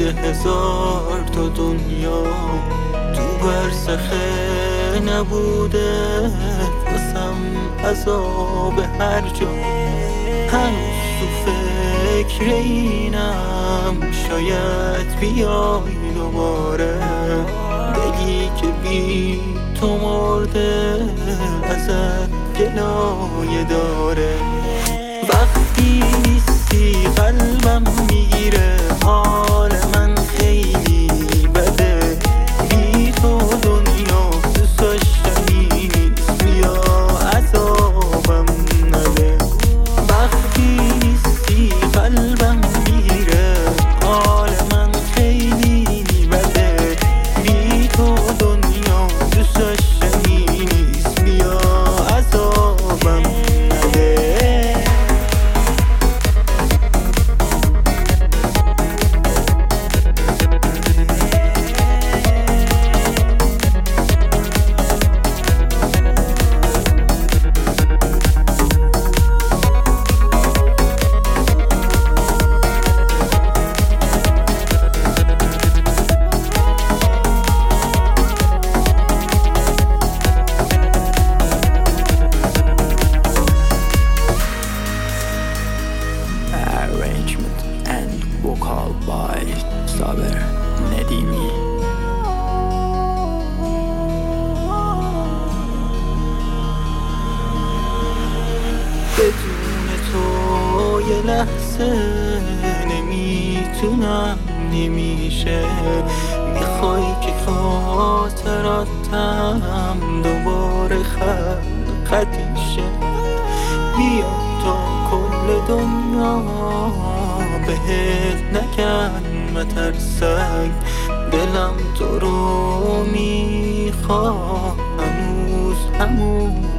1000 تا دنیا تو برزخه نبوده واسم عذاب هر جا. هنوز تو فکر اینم شاید بیای دوباره بگی که بی تو مرده ازت گلایه داره. وقتی نیستی قلبم میگیره حال من خیلی بده. بی تو دنیا دوست داشتنی نیست بیا عذابم نده. وقتی نیستی قلبم میگیره حال من خیلی بده. بی تو دنیا دوست داشتنی نیست بیا عذابم نده. Arrangement and vocal by Saber Nedimi. بدون تو یه لحظه نمیتونم نمیشه. میخوای که خاطراتم دوباره خطیشه. بیا تا کل دنیا بهت نگن مترسک. دلم تو رو میخواد هنوز همون